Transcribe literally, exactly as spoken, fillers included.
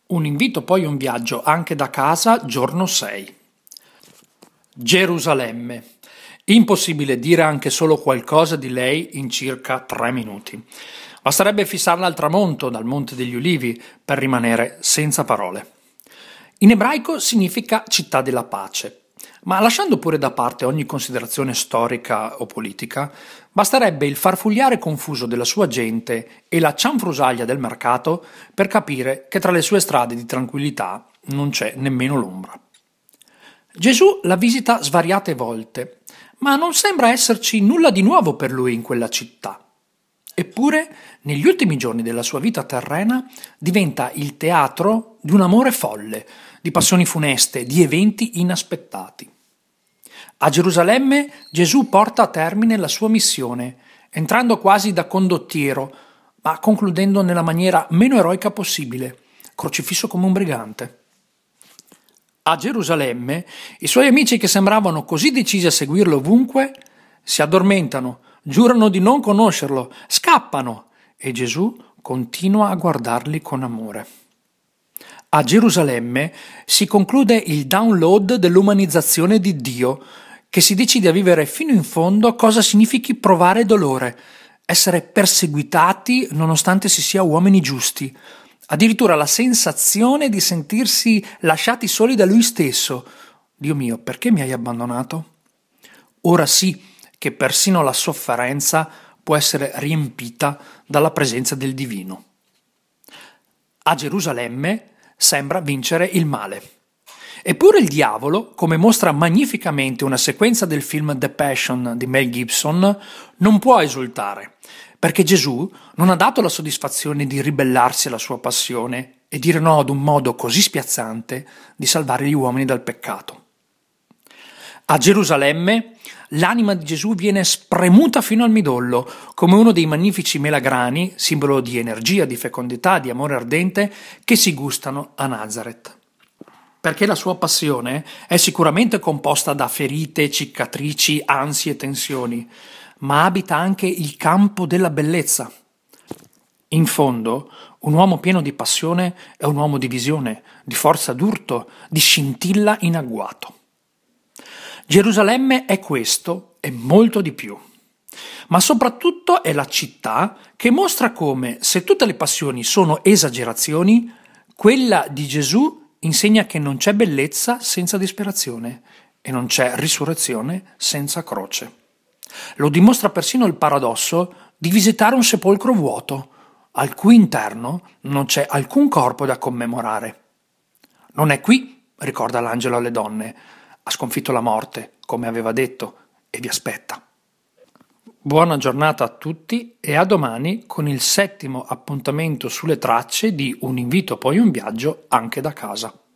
Un invito poi un viaggio anche da casa, giorno sei. Gerusalemme. Impossibile dire anche solo qualcosa di lei in circa tre minuti. Basterebbe fissarla al tramonto dal Monte degli Ulivi per rimanere senza parole. In ebraico significa città della pace. Ma lasciando pure da parte ogni considerazione storica o politica, basterebbe il farfugliare confuso della sua gente e la cianfrusaglia del mercato per capire che tra le sue strade di tranquillità non c'è nemmeno l'ombra. Gesù la visita svariate volte, ma non sembra esserci nulla di nuovo per lui in quella città. Eppure, negli ultimi giorni della sua vita terrena, diventa il teatro di un amore folle, di passioni funeste, di eventi inaspettati. A Gerusalemme Gesù porta a termine la sua missione, entrando quasi da condottiero, ma concludendo nella maniera meno eroica possibile, crocifisso come un brigante. A Gerusalemme i suoi amici, che sembravano così decisi a seguirlo ovunque, si addormentano, giurano di non conoscerlo, scappano e Gesù continua a guardarli con amore. A Gerusalemme si conclude il download dell'umanizzazione di Dio, che si decide a vivere fino in fondo cosa significhi provare dolore, essere perseguitati nonostante si sia uomini giusti, addirittura la sensazione di sentirsi lasciati soli da lui stesso. Dio mio, perché mi hai abbandonato? Ora sì che persino la sofferenza può essere riempita dalla presenza del divino. A Gerusalemme sembra vincere il male. Eppure il diavolo, come mostra magnificamente una sequenza del film The Passion di Mel Gibson, non può esultare, perché Gesù non ha dato la soddisfazione di ribellarsi alla sua passione e dire no ad un modo così spiazzante di salvare gli uomini dal peccato. A Gerusalemme l'anima di Gesù viene spremuta fino al midollo, come uno dei magnifici melagrani, simbolo di energia, di fecondità, di amore ardente, che si gustano a Nazareth. Perché la sua passione è sicuramente composta da ferite, cicatrici, ansie e tensioni, ma abita anche il campo della bellezza. In fondo, un uomo pieno di passione è un uomo di visione, di forza d'urto, di scintilla in agguato. Gerusalemme è questo e molto di più, ma soprattutto è la città che mostra come, se tutte le passioni sono esagerazioni, quella di Gesù insegna che non c'è bellezza senza disperazione e non c'è risurrezione senza croce. Lo dimostra persino il paradosso di visitare un sepolcro vuoto, al cui interno non c'è alcun corpo da commemorare. Non è qui, ricorda l'angelo alle donne, ha sconfitto la morte, come aveva detto, e vi aspetta. Buona giornata a tutti e a domani con il settimo appuntamento sulle tracce di Un invito poi un viaggio anche da casa.